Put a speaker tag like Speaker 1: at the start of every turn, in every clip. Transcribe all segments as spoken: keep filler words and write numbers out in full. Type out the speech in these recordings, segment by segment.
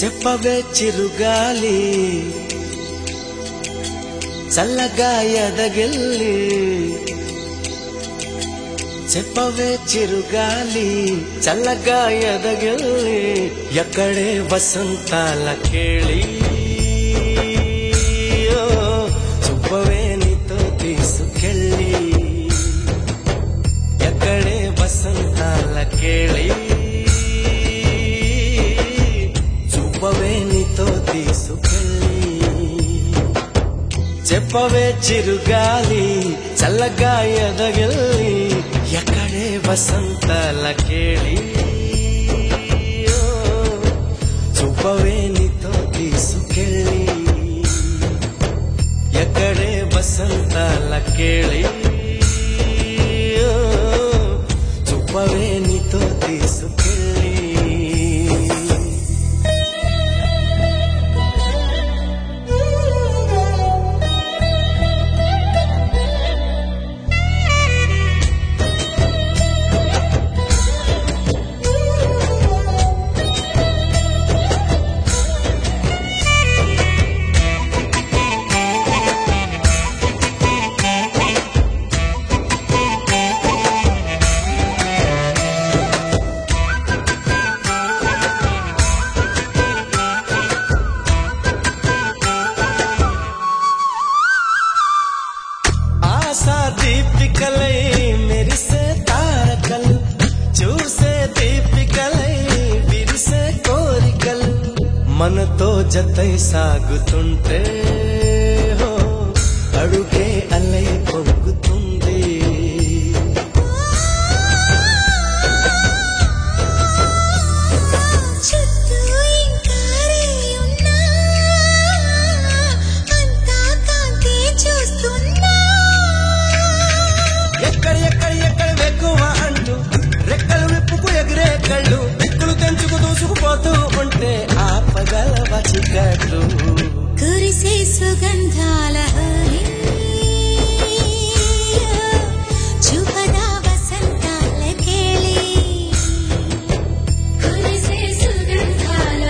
Speaker 1: చెప్పవే చిరుగాలి చల్లగా ఎదగిల్లి చెప్పవే చిరుగాలి చల్లగా ఎదగిల్లి ఎక్కడే వసంతాల కేళి చూపవే నీతో తీసుకెళ్ళి ఎక్కడే వసంతాల కేళి చూపవే నీతో తీసుకెళ్ళి చెప్పవే చిరుగాలి చల్లగా ఎదగిల్లి ఎక్కడే వసంతాల కేళి చూపవే నీతో తీసుకెళ్ళి ఎక్కడే వసంతాల కేళి చూపవే నీతో తీసుకెళ్ళి దీపికలై మెరిసే తారకల్ చూసే దీపికలై విరిసే కోరికల్ మనతో జతై సాగుతుంటే హో అడుగే అలై పొంగుతుంది కళ్ళు దిక్కులు తెంచుకు దూసుకుపోతూ ఉంటే ఆపగలవ చికట్లు
Speaker 2: కురిసే సుగంధాల చూపదా వసంతాల కేళి కురిసే సుగంధాల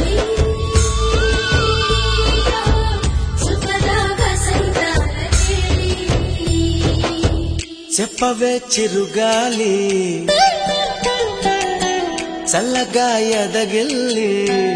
Speaker 2: చూపదా వసంతాల కేళి
Speaker 1: చెప్పవే చిరుగాలి చల్లగా ఎదగిల్లి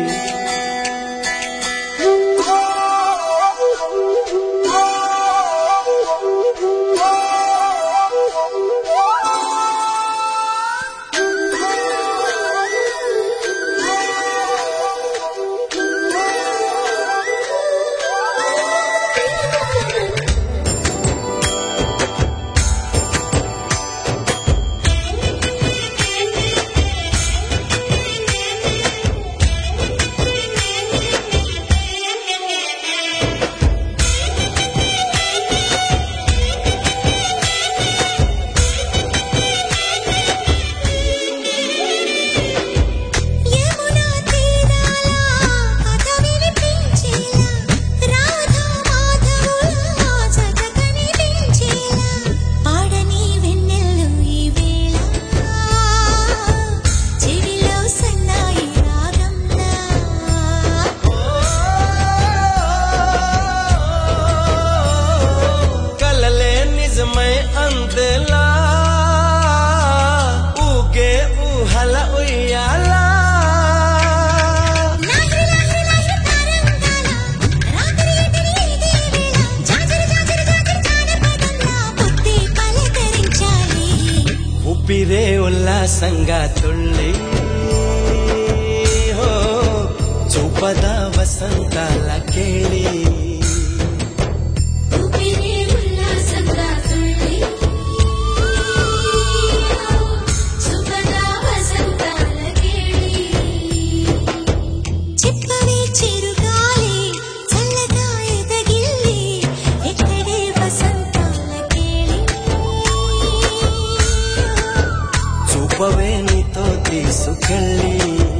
Speaker 1: అందేలా ఊగే ఊహల ఉయ్యాలా ఊపిరే ఉల్లాసంగా తుళ్ళి హో చూపదా వసంతాల కేళి చూపవే నీతో తీసుకెళ్ళి